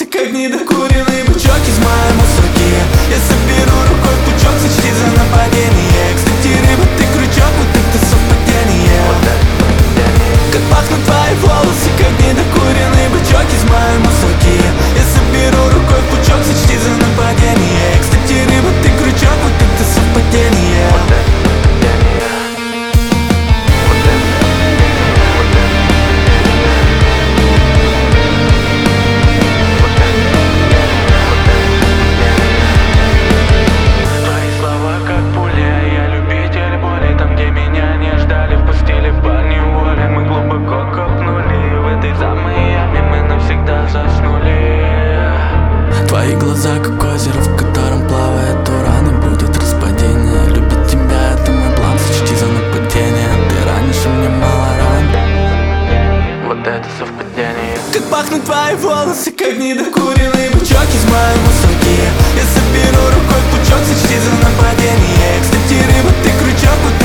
волосы, как недокуренный бычок из моей мусорки. Я соберу рукой пучок, сочти за нападение. Кстати, рыба, ты крючок, вот это совпадение. Как пахнут твои волосы, как недокуренный бычок из моей мусорки. Я соберу рукой пучок, сочти за нападение. Кстати, рыба, ты крючок, вот это совпадение. Твои глаза, как озеро, в котором плавает уран, и будет распадение. Любить тебя — это мой план, сочти за нападение. Ты ранишь, и мне мало ран. Вот это совпадение. Как пахнут твои волосы, как недокуренный бычок из моей мусорки. Я соберу рукой пучок, сочти за нападение. Кстати, рыба, ты крючок, вот